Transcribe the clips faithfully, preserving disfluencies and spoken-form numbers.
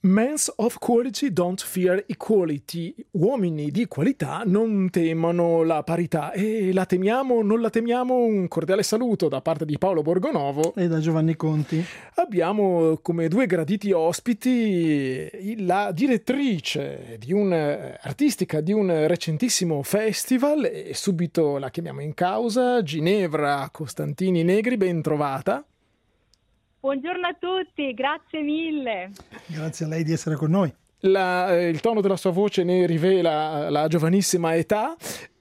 Men's of quality don't fear equality. Uomini di qualità non temono la parità. E la temiamo, non la temiamo? Un cordiale saluto da parte di Paolo Borgonovo e da Giovanni Conti. Abbiamo come due graditi ospiti la direttrice di un, artistica di un recentissimo festival, e subito la chiamiamo in causa, Ginevra Costantini Negri, ben trovata. Buongiorno a tutti, grazie mille. Grazie a lei di essere con noi. La, il tono della sua voce ne rivela la giovanissima età,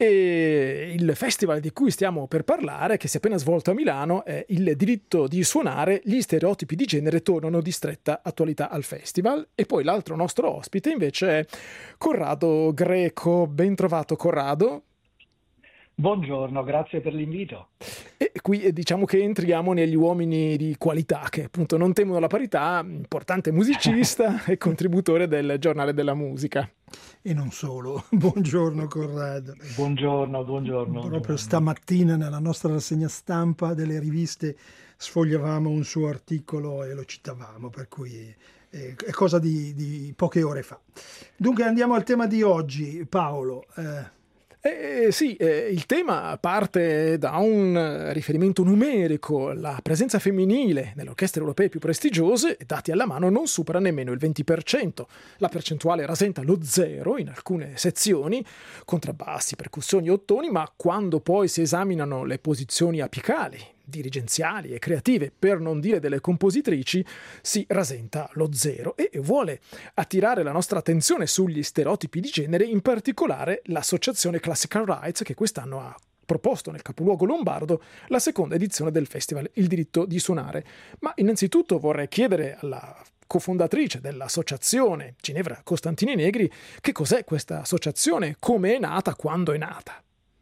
e il festival di cui stiamo per parlare, che si è appena svolto a Milano, è Il diritto di suonare. Gli stereotipi di genere tornano di stretta attualità al festival. E poi l'altro nostro ospite invece è Corrado Greco. Ben trovato, Corrado. Buongiorno, grazie per l'invito. E qui diciamo che entriamo negli uomini di qualità, che appunto non temono la parità, importante musicista e contributore del Giornale della Musica. E non solo. Buongiorno Corrado. Buongiorno, buongiorno. Proprio buongiorno. Stamattina nella nostra rassegna stampa delle riviste sfogliavamo un suo articolo e lo citavamo, per cui è cosa di, di poche ore fa. Dunque andiamo al tema di oggi, Paolo. Eh, Eh, sì, eh, il tema parte da un riferimento numerico. La presenza femminile nelle orchestre europee più prestigiose, dati alla mano, non supera nemmeno il venti per cento. La percentuale rasenta lo zero in alcune sezioni, contrabbassi, percussioni e ottoni, ma quando poi si esaminano le posizioni apicali, dirigenziali e creative, per non dire delle compositrici, si rasenta lo zero. E vuole attirare la nostra attenzione sugli stereotipi di genere, in particolare l'associazione Classical Rights, che quest'anno ha proposto nel capoluogo lombardo la seconda edizione del festival Il diritto di suonare. Ma innanzitutto vorrei chiedere alla cofondatrice dell'associazione, Ginevra Costantini Negri, che cos'è questa associazione, come è nata, quando è nata.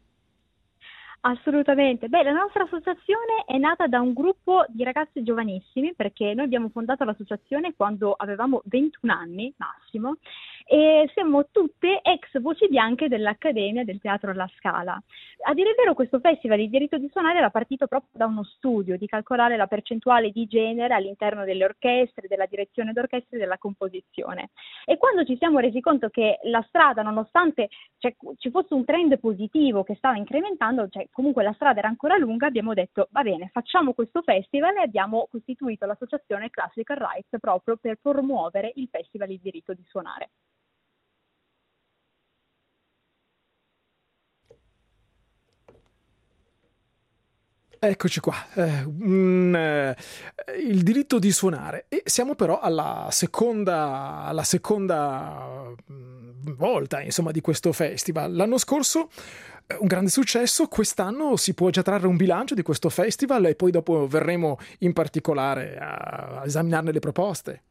Assolutamente. Beh, la nostra associazione è nata da un gruppo di ragazzi giovanissimi, perché noi abbiamo fondato l'associazione quando avevamo ventuno anni massimo, e siamo tutte ex voci bianche dell'Accademia del Teatro alla Scala. A dire il vero, questo festival, Il diritto di suonare, era partito proprio da uno studio di calcolare la percentuale di genere all'interno delle orchestre, della direzione d'orchestra e della composizione. E quando ci siamo resi conto che la strada, nonostante cioè, ci fosse un trend positivo che stava incrementando, cioè comunque la strada era ancora lunga, abbiamo detto va bene, facciamo questo festival, e abbiamo costituito l'associazione Classical Rights proprio per promuovere il festival Il diritto di suonare. Eccoci qua, eh, un, eh, il diritto di suonare. E siamo però alla seconda, alla seconda volta, insomma, di questo festival. L'anno scorso eh, un grande successo, quest'anno si può già trarre un bilancio di questo festival, e poi dopo verremo in particolare a, a esaminarne le proposte.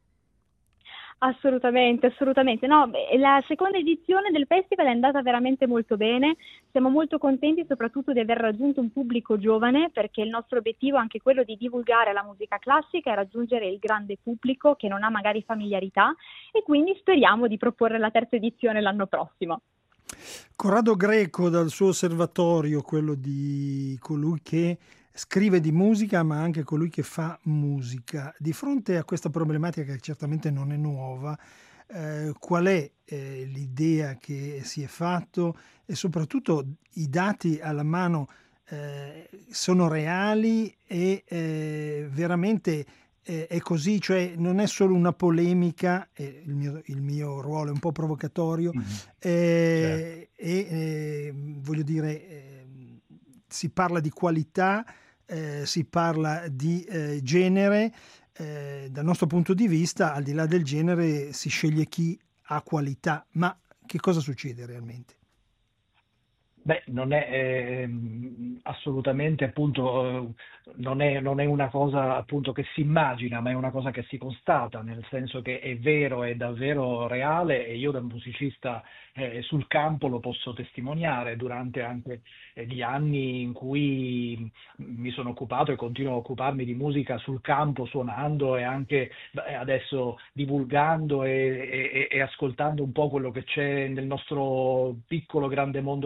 Assolutamente, assolutamente. No, beh, la seconda edizione del festival è andata veramente molto bene. Siamo molto contenti soprattutto di aver raggiunto un pubblico giovane, perché il nostro obiettivo è anche quello di divulgare la musica classica e raggiungere il grande pubblico che non ha magari familiarità, e quindi speriamo di proporre la terza edizione l'anno prossimo. Corrado Greco, dal suo osservatorio, quello di colui che scrive di musica ma anche colui che fa musica, di fronte a questa problematica che certamente non è nuova, eh, qual è eh, l'idea che si è fatto, e soprattutto i dati alla mano eh, sono reali e eh, veramente eh, è così, cioè non è solo una polemica, eh, il, mio, il mio ruolo è un po' provocatorio, mm-hmm. eh, certo. e eh, voglio dire eh, si parla di qualità, Eh, si parla di eh, genere, eh, dal nostro punto di vista, al di là del genere, si sceglie chi ha qualità, ma che cosa succede realmente? Beh, non è eh, assolutamente appunto non è, non è una cosa appunto che si immagina, ma è una cosa che si constata, nel senso che è vero, è davvero reale, e io da musicista eh, sul campo lo posso testimoniare durante anche eh, gli anni in cui mi sono occupato e continuo a occuparmi di musica sul campo, suonando e anche beh, adesso divulgando e, e, e ascoltando un po' quello che c'è nel nostro piccolo grande mondo della musica.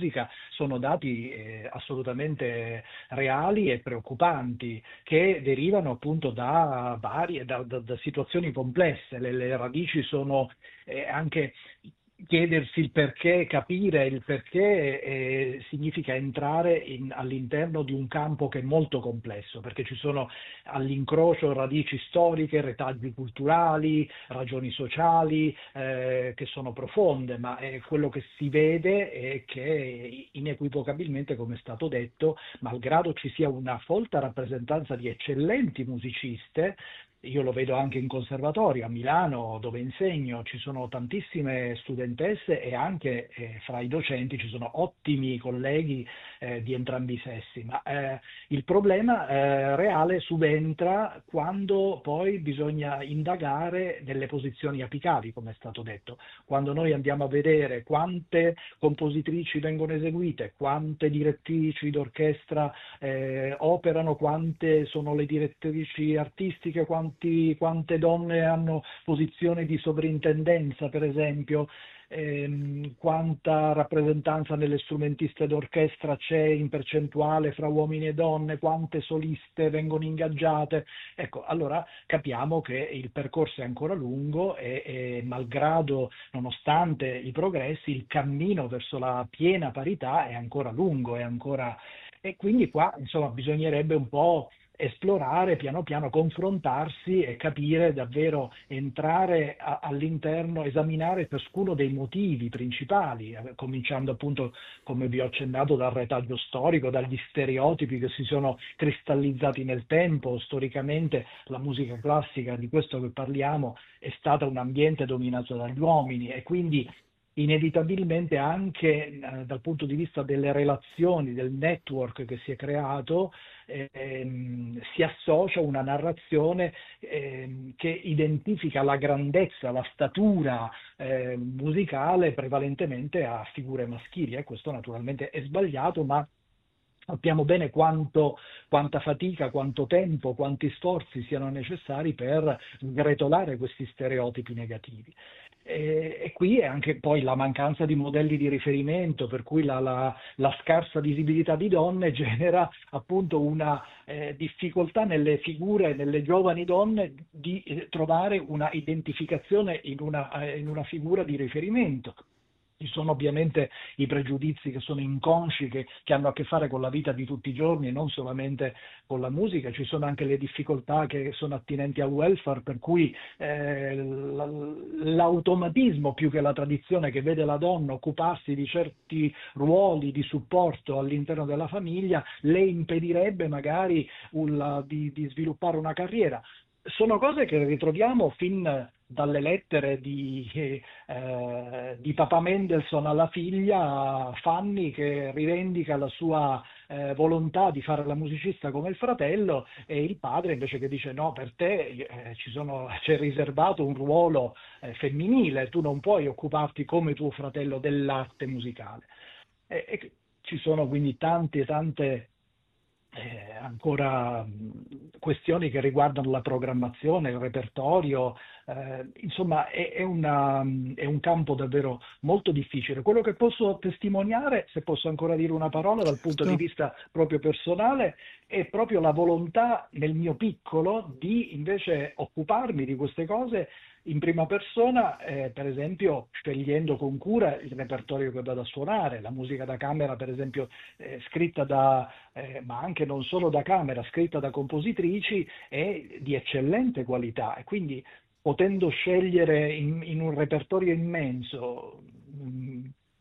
musica sono dati eh, assolutamente reali e preoccupanti, che derivano appunto da varie, da, da- da situazioni complesse. Le, le radici sono eh, anche chiedersi il perché, capire il perché eh, significa entrare in- all'interno di un campo che è molto complesso, perché ci sono all'incrocio radici storiche, retaggi culturali, ragioni sociali eh, che sono profonde, ma eh, quello che si vede è che inequivocabilmente, come è stato detto, malgrado ci sia una folta rappresentanza di eccellenti musiciste, io lo vedo anche in conservatorio a Milano, dove insegno, ci sono tantissime studentesse e anche eh, fra i docenti ci sono ottimi colleghi eh, di entrambi i sessi, ma eh, il problema eh, reale subentra quando poi bisogna indagare delle posizioni apicali, come è stato detto. Quando noi andiamo a vedere quante compositrici vengono eseguite, quante direttrici d'orchestra eh, operano, quante sono le direttrici artistiche, quanti- quante donne hanno posizione di sovrintendenza, per esempio, ehm, quanta rappresentanza nelle strumentiste d'orchestra c'è in percentuale fra uomini e donne, quante soliste vengono ingaggiate. Ecco, allora capiamo che il percorso è ancora lungo e, e malgrado, nonostante i progressi, il cammino verso la piena parità è ancora lungo, è ancora... E quindi qua, insomma, bisognerebbe un po' esplorare, piano piano confrontarsi e capire davvero, entrare a- all'interno, esaminare ciascuno dei motivi principali, eh, cominciando appunto, come vi ho accennato, dal retaggio storico, dagli stereotipi che si sono cristallizzati nel tempo. Storicamente la musica classica, di questo che parliamo, è stata un ambiente dominato dagli uomini e quindi inevitabilmente anche eh, dal punto di vista delle relazioni, del network che si è creato, ehm, si associa una narrazione ehm, che identifica la grandezza, la statura eh, musicale prevalentemente a figure maschili, e questo naturalmente è sbagliato, ma sappiamo bene quanto, quanta fatica, quanto tempo, quanti sforzi siano necessari per sgretolare questi stereotipi negativi. E, e qui è anche poi la mancanza di modelli di riferimento, per cui la, la- la scarsa visibilità di donne genera appunto una eh, difficoltà nelle figure, nelle giovani donne, di eh, trovare una identificazione in una, eh, in una figura di riferimento. Ci sono ovviamente i pregiudizi che sono inconsci, che, che hanno a che fare con la vita di tutti i giorni e non solamente con la musica. Ci sono anche le difficoltà che sono attinenti al welfare, per cui eh, l- l'automatismo più che la tradizione che vede la donna occuparsi di certi ruoli di supporto all'interno della famiglia le impedirebbe magari un- di, di sviluppare una carriera. Sono cose che ritroviamo fin dalle lettere di, eh, di Papa Mendelssohn alla figlia Fanny, che rivendica la sua eh, volontà di fare la musicista come il fratello, e il padre invece che dice no, per te eh, ci sono, c'è riservato un ruolo eh, femminile, tu non puoi occuparti come tuo fratello dell'arte musicale. E, e ci sono quindi tante, tante eh, ancora mh, questioni che riguardano la programmazione, il repertorio, eh, insomma è, è una- è un campo davvero molto difficile. Quello che posso testimoniare, se posso ancora dire una parola dal punto di Certo. vista proprio personale, è proprio la volontà nel mio piccolo di invece occuparmi di queste cose in prima persona, eh, per esempio scegliendo con cura il repertorio che vado a suonare, la musica da camera, per esempio, eh, scritta da, eh, ma anche non solo da camera, scritta da compositrici, è di eccellente qualità, e quindi potendo scegliere in, in un repertorio immenso, mh,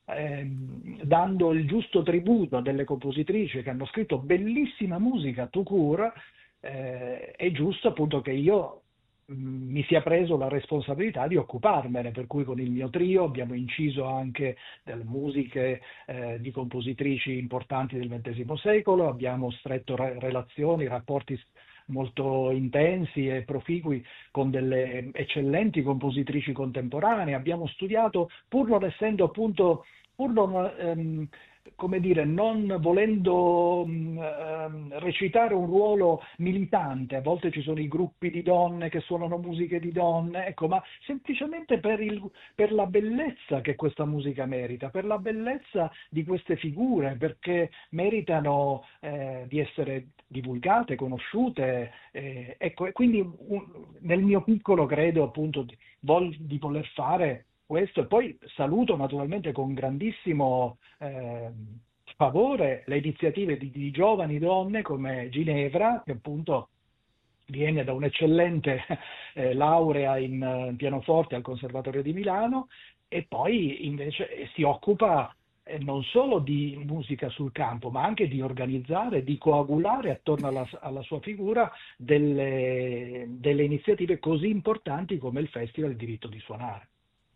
ehm, dando il giusto tributo a delle compositrici che hanno scritto bellissima musica tout court, eh, è giusto appunto che io mh, mi sia preso la responsabilità di occuparmene, per cui con il mio trio abbiamo inciso anche delle musiche eh, di compositrici importanti del ventesimo secolo, abbiamo stretto re- relazioni, rapporti s- molto intensi e proficui con delle eccellenti compositrici contemporanee, abbiamo studiato, pur non essendo appunto, pur non ehm, come dire, non volendo mh, ehm, recitare un ruolo militante, a volte ci sono i gruppi di donne che suonano musiche di donne, ecco, ma semplicemente per il- per la bellezza che questa musica merita, per la bellezza di queste figure, perché meritano eh, di essere divulgate, conosciute, eh, ecco, e quindi un- nel mio piccolo credo appunto di, vol- di voler fare questo e poi saluto naturalmente con grandissimo ehm, favore le iniziative di, di giovani donne come Ginevra, che appunto viene da un'eccellente eh, laurea in eh, pianoforte al Conservatorio di Milano e poi invece eh, si occupa eh, non solo di musica sul campo, ma anche di organizzare, di coagulare attorno alla, alla sua figura delle, delle iniziative così importanti come il Festival Il Diritto di Suonare.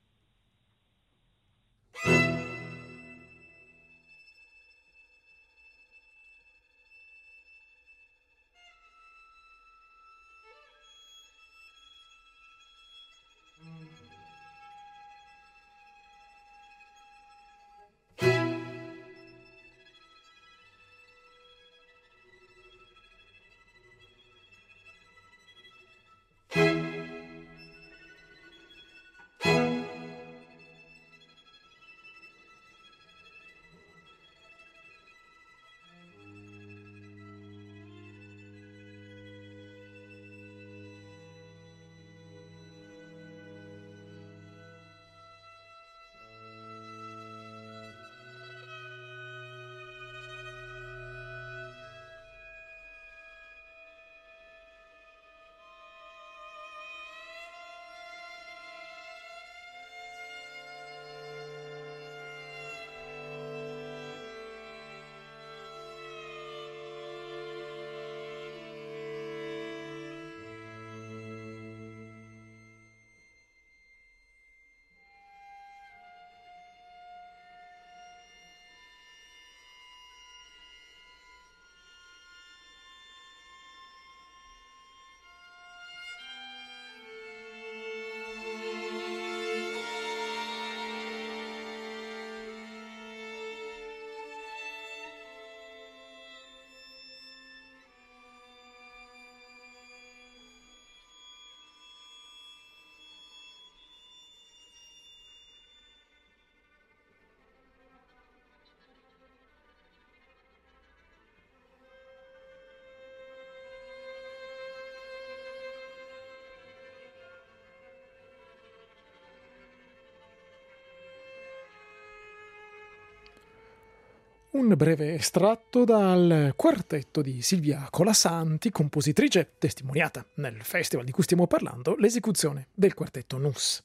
Un breve estratto dal quartetto di Silvia Colasanti, compositrice testimoniata nel festival di cui stiamo parlando, l'esecuzione del quartetto Nus.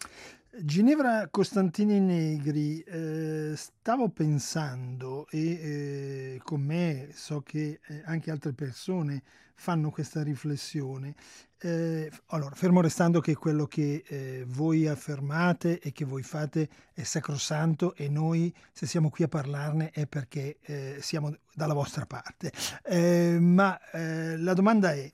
Ginevra Costantini Negri, eh, stavo pensando e eh, con me so che eh, anche altre persone fanno questa riflessione. Eh, allora, fermo restando che quello che eh, voi affermate e che voi fate è sacrosanto e noi se siamo qui a parlarne è perché eh, siamo dalla vostra parte. Eh, ma eh, la domanda è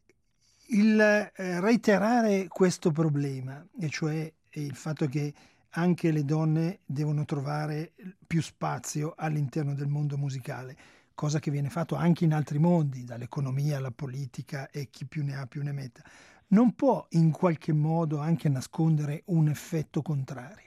il eh, reiterare questo problema, e cioè il fatto che anche le donne devono trovare più spazio all'interno del mondo musicale, cosa che viene fatto anche in altri mondi, dall'economia alla politica e chi più ne ha più ne metta, non può in qualche modo anche nascondere un effetto contrario.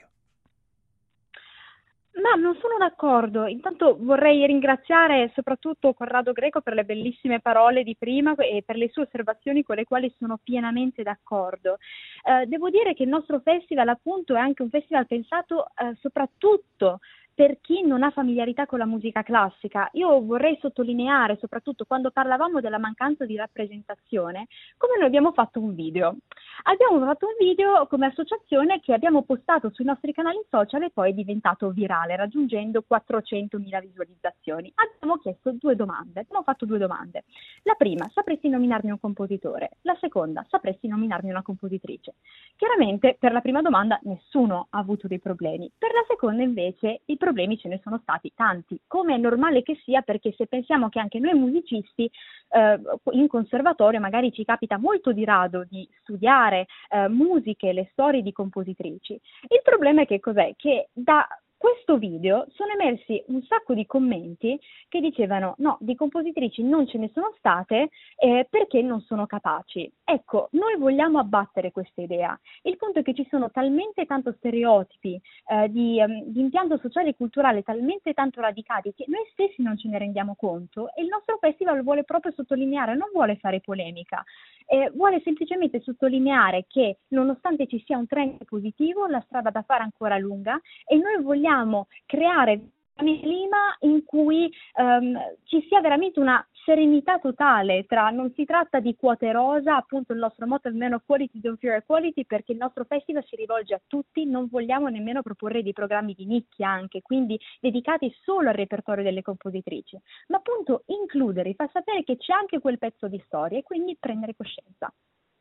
Ma non sono d'accordo. Intanto vorrei ringraziare soprattutto Corrado Greco per le bellissime parole di prima e per le sue osservazioni con le quali sono pienamente d'accordo. Eh, devo dire che il nostro festival appunto è anche un festival pensato eh, soprattutto per chi non ha familiarità con la musica classica. Io vorrei sottolineare, soprattutto quando parlavamo della mancanza di rappresentazione, come noi abbiamo fatto un video. Abbiamo fatto un video come associazione che abbiamo postato sui nostri canali social e poi è diventato virale, raggiungendo quattrocentomila visualizzazioni. Abbiamo chiesto due domande, abbiamo fatto due domande. La prima, sapresti nominarmi un compositore? La seconda, sapresti nominarmi una compositrice? Chiaramente per la prima domanda nessuno ha avuto dei problemi, per la seconda invece i problemi ce ne sono stati tanti, come è normale che sia, perché se pensiamo che anche noi musicisti eh, in conservatorio magari ci capita molto di rado di studiare eh, musiche, le storie di compositrici. Il problema è che cos'è? Che da questo video sono emersi un sacco di commenti che dicevano no, di compositrici non ce ne sono state eh, perché non sono capaci. Ecco, noi vogliamo abbattere questa idea. Il punto è che ci sono talmente tanto stereotipi eh, di, um, di impianto sociale e culturale talmente tanto radicati che noi stessi non ce ne rendiamo conto, e il nostro festival vuole proprio sottolineare, non vuole fare polemica, eh, vuole semplicemente sottolineare che nonostante ci sia un trend positivo, la strada da fare è ancora lunga, e noi vogliamo creare un clima in cui um, ci sia veramente una serenità totale tra, non si tratta di quote rosa, appunto il nostro motto è meno quality, don't fear equality, perché il nostro festival si rivolge a tutti, non vogliamo nemmeno proporre dei programmi di nicchia anche, quindi dedicati solo al repertorio delle compositrici, ma appunto includere, far sapere che c'è anche quel pezzo di storia e quindi prendere coscienza.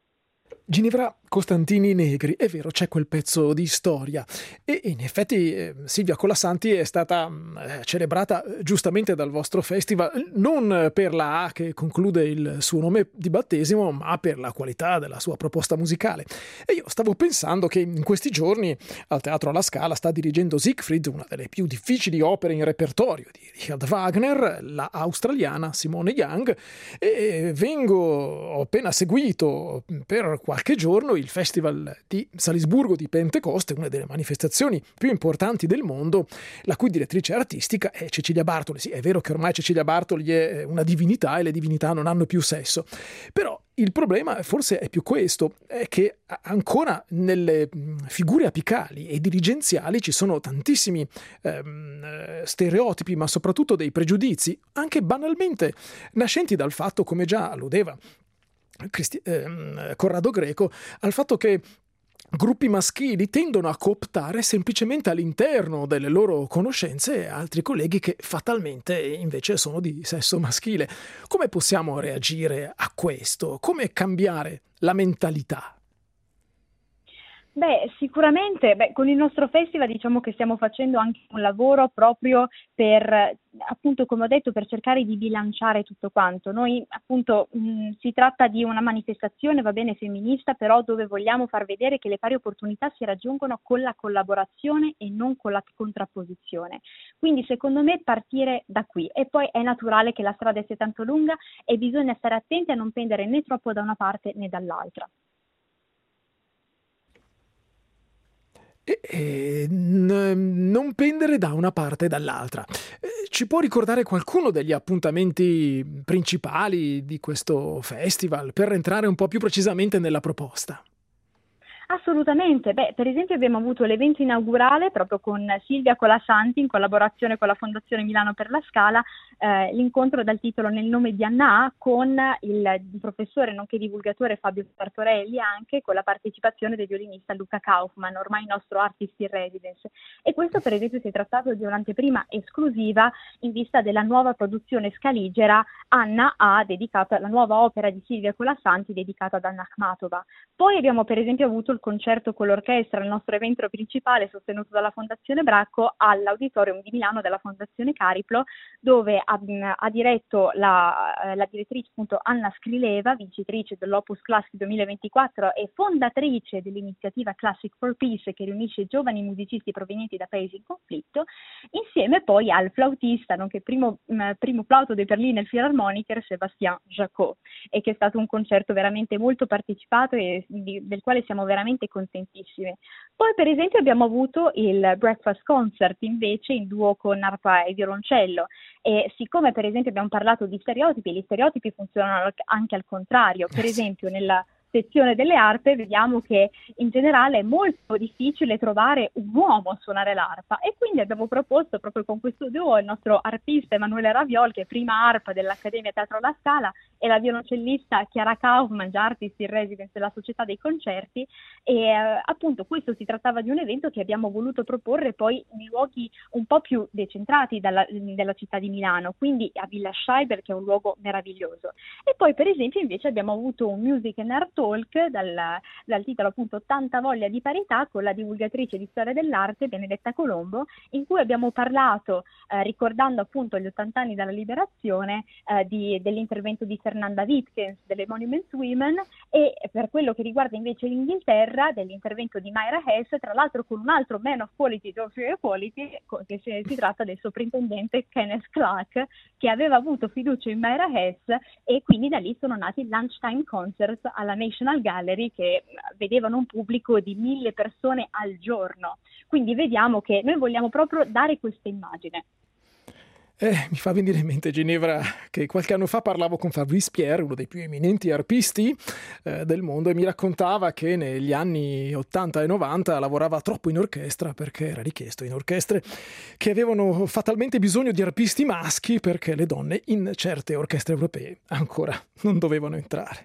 Ginevra Costantini Negri, è vero, c'è quel pezzo di storia e in effetti eh, Silvia Colasanti è stata eh, celebrata giustamente dal vostro festival non per la A che conclude il suo nome di battesimo, ma per la qualità della sua proposta musicale. E io stavo pensando che in questi giorni al Teatro alla Scala sta dirigendo Siegfried, una delle più difficili opere in repertorio di Richard Wagner, la australiana Simone Young, e vengo, ho appena seguito per qualche giorno il Festival di Salisburgo di Pentecoste, una delle manifestazioni più importanti del mondo, la cui direttrice artistica è Cecilia Bartoli. Sì, è vero che ormai Cecilia Bartoli è una divinità e le divinità non hanno più sesso, però il problema forse è più questo, è che ancora nelle figure apicali e dirigenziali ci sono tantissimi ehm, stereotipi, ma soprattutto dei pregiudizi, anche banalmente nascenti dal fatto, come già alludeva Cristi- ehm, Corrado Greco, al fatto che gruppi maschili tendono a cooptare semplicemente all'interno delle loro conoscenze altri colleghi che fatalmente invece sono di sesso maschile. Come possiamo reagire a questo? Come cambiare la mentalità? Beh, sicuramente, beh, con il nostro festival diciamo che stiamo facendo anche un lavoro proprio per, appunto, come ho detto, per cercare di bilanciare tutto quanto. Noi, appunto, mh, si tratta di una manifestazione, va bene, femminista, però dove vogliamo far vedere che le pari opportunità si raggiungono con la collaborazione e non con la contrapposizione. Quindi, secondo me, partire da qui. E poi è naturale che la strada sia tanto lunga e bisogna stare attenti a non pendere né troppo da una parte né dall'altra. E, e, n- non pendere da una parte e dall'altra. Eh, ci può ricordare qualcuno degli appuntamenti principali di questo festival per entrare un po' più precisamente nella proposta? Assolutamente, beh, per esempio abbiamo avuto l'evento inaugurale proprio con Silvia Colasanti in collaborazione con la Fondazione Milano per la Scala, eh, l'incontro dal titolo Nel nome di Anna A con il professore nonché divulgatore Fabio Sartorelli, anche con la partecipazione del violinista Luca Kaufmann, ormai nostro artist in residence. E questo per esempio si è trattato di un'anteprima esclusiva in vista della nuova produzione scaligera Anna A, dedicata alla nuova opera di Silvia Colasanti dedicata ad Anna Akhmatova. Poi abbiamo per esempio avuto il concerto con l'orchestra, il nostro evento principale sostenuto dalla Fondazione Bracco all'Auditorium di Milano della Fondazione Cariplo, dove ha, ha diretto la, la direttrice appunto Anna Skrileva, vincitrice dell'Opus Classic duemilaventiquattro e fondatrice dell'iniziativa Classic for Peace, che riunisce giovani musicisti provenienti da paesi in conflitto, insieme poi al flautista, nonché primo, mh, primo flauto dei Berliner Philharmoniker Sébastien Jacot, e che è stato un concerto veramente molto partecipato e di, del quale siamo veramente contentissime. Poi per esempio abbiamo avuto il Breakfast Concert invece in duo con arpa e violoncello, e siccome per esempio abbiamo parlato di stereotipi, gli stereotipi funzionano anche al contrario. Per esempio nella sezione delle arpe vediamo che in generale è molto difficile trovare un uomo a suonare l'arpa, e quindi abbiamo proposto proprio con questo duo il nostro arpista Emanuele Raviol, che è prima arpa dell'Accademia Teatro alla Scala, e la violoncellista Chiara Kaufmann, già artist in residence della Società dei Concerti, e eh, appunto questo si trattava di un evento che abbiamo voluto proporre poi in luoghi un po' più decentrati dalla, della città di Milano, quindi a Villa Scheiber, che è un luogo meraviglioso. E poi per esempio invece abbiamo avuto un music and art talk dal, dal titolo appunto Tanta voglia di parità, con la divulgatrice di storia dell'arte Benedetta Colombo, in cui abbiamo parlato, eh, ricordando appunto gli ottanta anni dalla liberazione, eh, di, dell'intervento di Fernanda Wittgens, delle Monuments Women, e per quello che riguarda invece l'Inghilterra, dell'intervento di Myra Hess, tra l'altro con un altro man of quality, of equality, che si, si tratta del sovrintendente Kenneth Clark, che aveva avuto fiducia in Myra Hess, e quindi da lì sono nati i Lunchtime Concerts alla National Gallery, che vedevano un pubblico di mille persone al giorno. Quindi vediamo che noi vogliamo proprio dare questa immagine. Eh, mi fa venire in mente, Ginevra, che qualche anno fa parlavo con Fabrice Pierre, uno dei più eminenti arpisti eh, del mondo, e mi raccontava che negli anni ottanta e novanta lavorava troppo in orchestra, perché era richiesto in orchestre che avevano fatalmente bisogno di arpisti maschi, perché le donne in certe orchestre europee ancora non dovevano entrare.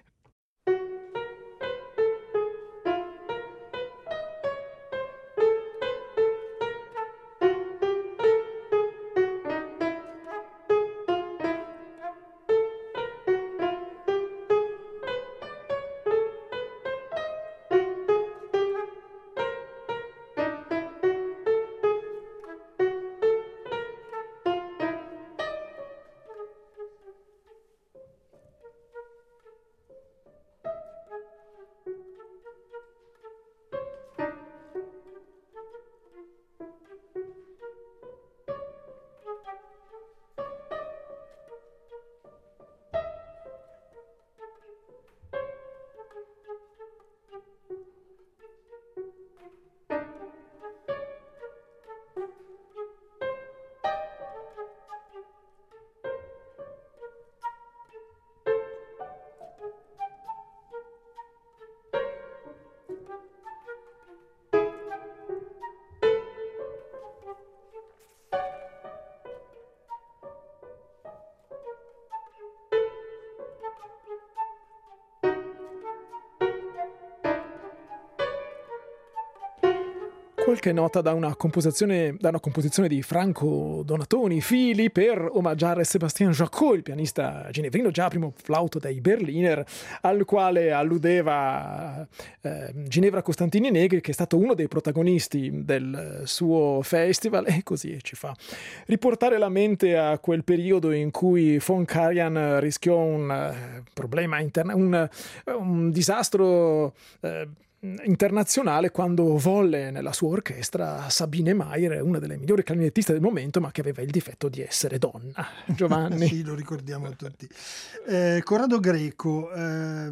Qualche nota da una composizione, da una composizione di Franco Donatoni Fili per omaggiare Sébastien Jacot, il pianista ginevrino, già primo flauto dei Berliner, al quale alludeva eh, Ginevra Costantini Negri, che è stato uno dei protagonisti del suo festival, e così ci fa riportare la mente a quel periodo in cui von Karajan rischiò un uh, problema interno, un, un disastro uh, internazionale, quando volle nella sua orchestra Sabine Mayer, una delle migliori clarinettiste del momento, ma che aveva il difetto di essere donna. Giovanni. Sì, lo ricordiamo tutti. Eh, Corrado Greco, eh,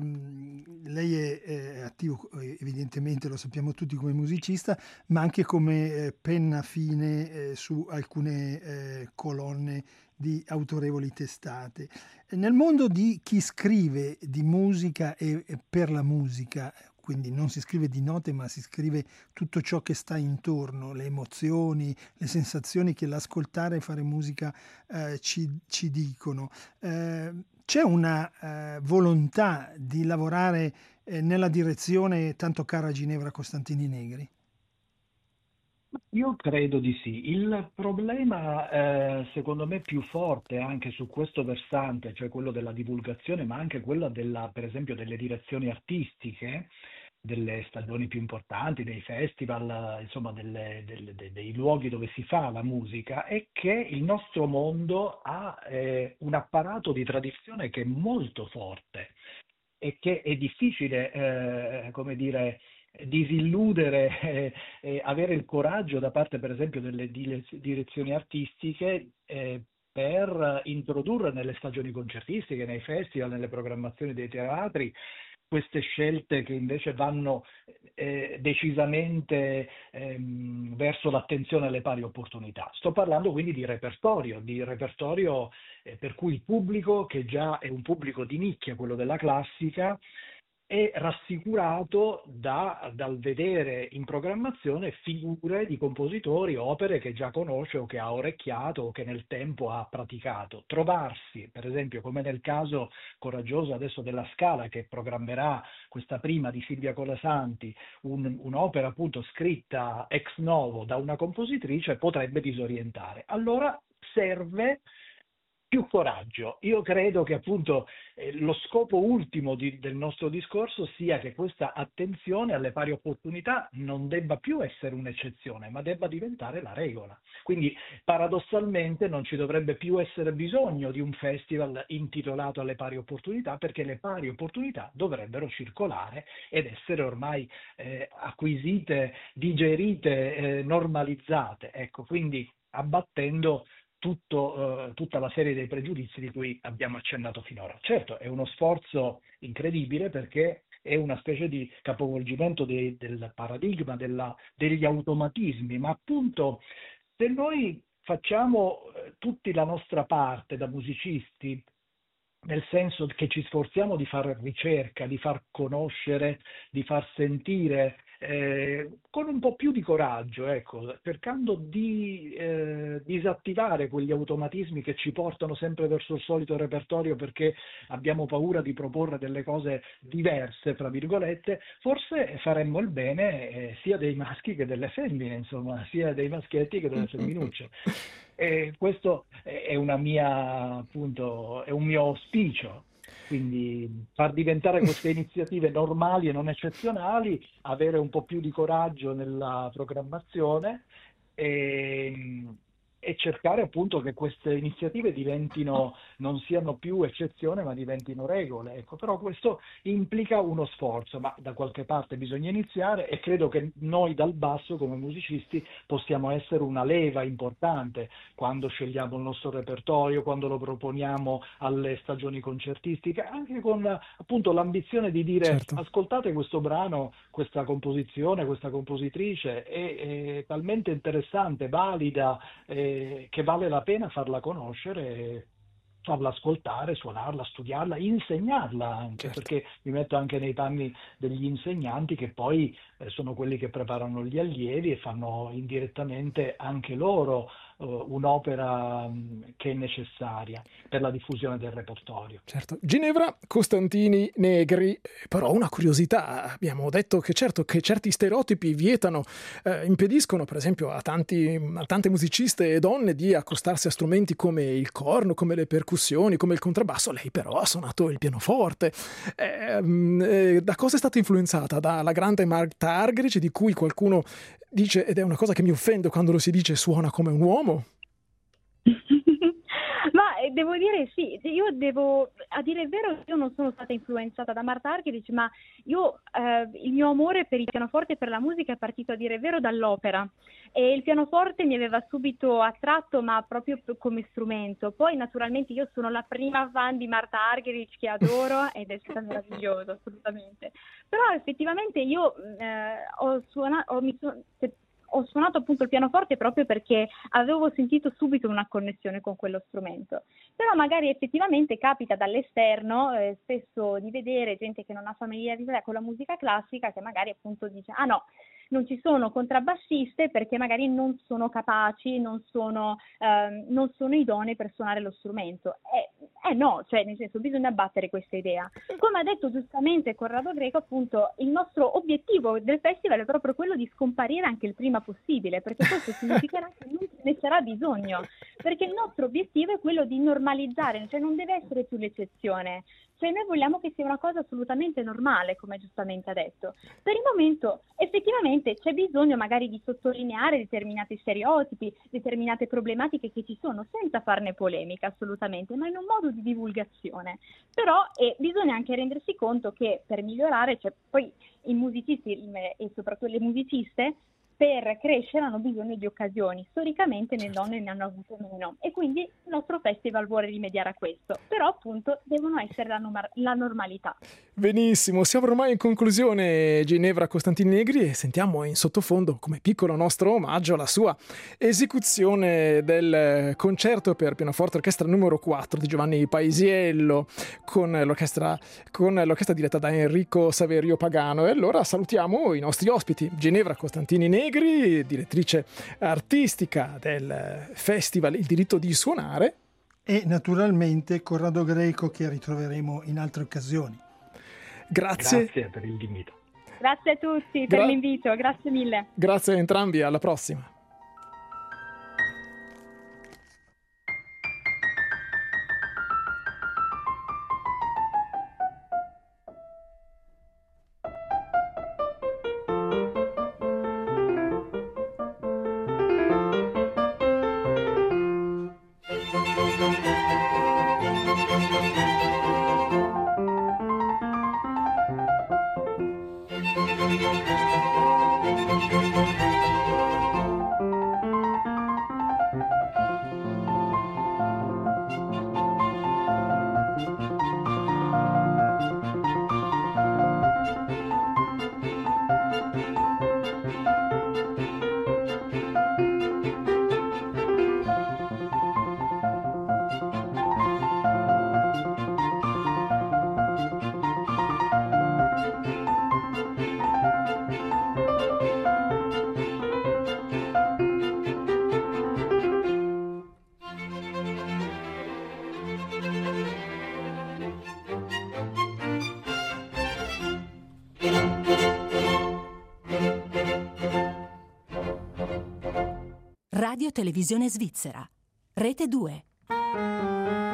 lei è, è attivo, evidentemente lo sappiamo tutti, come musicista, ma anche come eh, penna fine eh, su alcune eh, colonne di autorevoli testate. Nel mondo di chi scrive di musica e, e per la musica, quindi non si scrive di note, ma si scrive tutto ciò che sta intorno, le emozioni, le sensazioni che l'ascoltare e fare musica eh, ci, ci dicono. Eh, c'è una eh, volontà di lavorare eh, nella direzione tanto cara a Ginevra Costantini Negri? Io credo di sì. Il problema, eh, secondo me, più forte anche su questo versante, cioè quello della divulgazione, ma anche quello della, per esempio, delle direzioni artistiche, delle stagioni più importanti, dei festival, insomma, delle- delle- de- dei luoghi dove si fa la musica, è che il nostro mondo ha eh, un apparato di tradizione che è molto forte e che è difficile, eh, come dire, disilludere, eh, eh, avere il coraggio da parte, per esempio, delle dile- direzioni artistiche, eh, per introdurre nelle stagioni concertistiche, nei festival, nelle programmazioni dei teatri, queste scelte che invece vanno eh, decisamente ehm, verso l'attenzione alle pari opportunità. Sto parlando quindi di repertorio, di repertorio eh, per cui il pubblico, che già è un pubblico di nicchia, quello della classica, è rassicurato da- dal vedere in programmazione figure di compositori, opere che già conosce o che ha orecchiato o che nel tempo ha praticato. Trovarsi, per esempio, come nel caso coraggioso adesso della Scala, che programmerà questa prima di Silvia Colasanti, un- un'opera appunto scritta ex novo da una compositrice, potrebbe disorientare. Allora serve più coraggio. Io credo che appunto eh, lo scopo ultimo di, del nostro discorso sia che questa attenzione alle pari opportunità non debba più essere un'eccezione, ma debba diventare la regola. Quindi paradossalmente non ci dovrebbe più essere bisogno di un festival intitolato alle pari opportunità, perché le pari opportunità dovrebbero circolare ed essere ormai eh, acquisite, digerite, eh, normalizzate. Ecco, quindi abbattendo tutto, eh, tutta la serie dei pregiudizi di cui abbiamo accennato finora. Certo, è uno sforzo incredibile perché è una specie di capovolgimento dei, del paradigma, della, degli automatismi, ma appunto se noi facciamo eh, tutti la nostra parte da musicisti, nel senso che ci sforziamo di fare ricerca, di far conoscere, di far sentire, eh, con un po' più di coraggio, ecco, cercando di eh, disattivare quegli automatismi che ci portano sempre verso il solito repertorio perché abbiamo paura di proporre delle cose diverse, tra virgolette, forse faremmo il bene eh, sia dei maschi che delle femmine, insomma, sia dei maschietti che delle femminucce. E questo è una mia, appunto, è un mio auspicio, quindi far diventare queste iniziative normali e non eccezionali, avere un po' più di coraggio nella programmazione e, e cercare appunto che queste iniziative diventino, non siano più eccezione ma diventino regole. Ecco, però questo implica uno sforzo, ma da qualche parte bisogna iniziare e credo che noi dal basso come musicisti possiamo essere una leva importante quando scegliamo il nostro repertorio, quando lo proponiamo alle stagioni concertistiche, anche con appunto l'ambizione di dire Certo. ascoltate questo brano, questa composizione, questa compositrice è, è talmente interessante, valida, eh, che vale la pena farla conoscere, farla ascoltare, suonarla, studiarla, insegnarla anche, Certo. perché mi metto anche nei panni degli insegnanti che poi eh, sono quelli che preparano gli allievi e fanno indirettamente anche loro eh, un'opera mh, che è necessaria per la diffusione del repertorio. Certo. Ginevra Costantini Negri, però una curiosità, abbiamo detto che certo che certi stereotipi vietano, eh, impediscono per esempio a, tanti, a tante musiciste e donne di accostarsi a strumenti come il corno, come le percussioni, come il contrabbasso. Lei però ha suonato il pianoforte. Eh, eh, da cosa è stata influenzata? Dalla grande Marta Argerich, di cui qualcuno dice, ed è una cosa che mi offende quando lo si dice, suona come un uomo? Ma eh, devo dire sì, io devo, a dire il vero, io non sono stata influenzata da Marta Argerich, ma io eh, il mio amore per il pianoforte e per la musica è partito, a dire il vero, dall'opera, e il pianoforte mi aveva subito attratto, ma proprio p- come strumento. Poi naturalmente io sono la prima fan di Marta Argerich, che adoro, ed è stato meraviglioso, assolutamente. Però effettivamente io eh, ho suonato, ho, mi so, se, ho suonato appunto il pianoforte proprio perché avevo sentito subito una connessione con quello strumento. Però magari effettivamente capita dall'esterno eh, spesso di vedere gente che non ha familiarità con la musica classica, che magari appunto dice ah no, non ci sono contrabbassiste perché magari non sono capaci, non sono, ehm, non sono idonei per suonare lo strumento. Eh, eh no, cioè nel senso bisogna abbattere questa idea. Come ha detto giustamente Corrado Greco, appunto il nostro obiettivo del festival è proprio quello di scomparire anche il prima possibile, perché questo significherà che non ce ne sarà bisogno, perché il nostro obiettivo è quello di normalizzare, cioè non deve essere più l'eccezione. Cioè noi vogliamo che sia una cosa assolutamente normale, come giustamente ha detto. Per il momento effettivamente c'è bisogno magari di sottolineare determinati stereotipi, determinate problematiche che ci sono, senza farne polemica assolutamente, ma in un modo di divulgazione. Però eh, bisogna anche rendersi conto che per migliorare, cioè poi i musicisti e soprattutto le musiciste, per crescere hanno bisogno di occasioni. Storicamente le donne ne hanno avute meno e quindi il nostro festival vuole rimediare a questo, però appunto devono essere la, nom- la normalità. Benissimo, siamo ormai in conclusione, Ginevra Costantini Negri, e sentiamo in sottofondo come piccolo nostro omaggio la sua esecuzione del concerto per pianoforte orchestra numero quattro di Giovanni Paisiello con l'orchestra, con l'orchestra diretta da Enrico Saverio Pagano. E allora salutiamo i nostri ospiti: Ginevra Costantini Negri, direttrice artistica del festival Il Diritto di Suonare, e naturalmente Corrado Greco, che ritroveremo in altre occasioni. Grazie. Grazie per l'invito. Grazie a tutti Gra- per l'invito, grazie mille. Grazie a entrambi, alla prossima. Radio Televisione Svizzera. Rete due.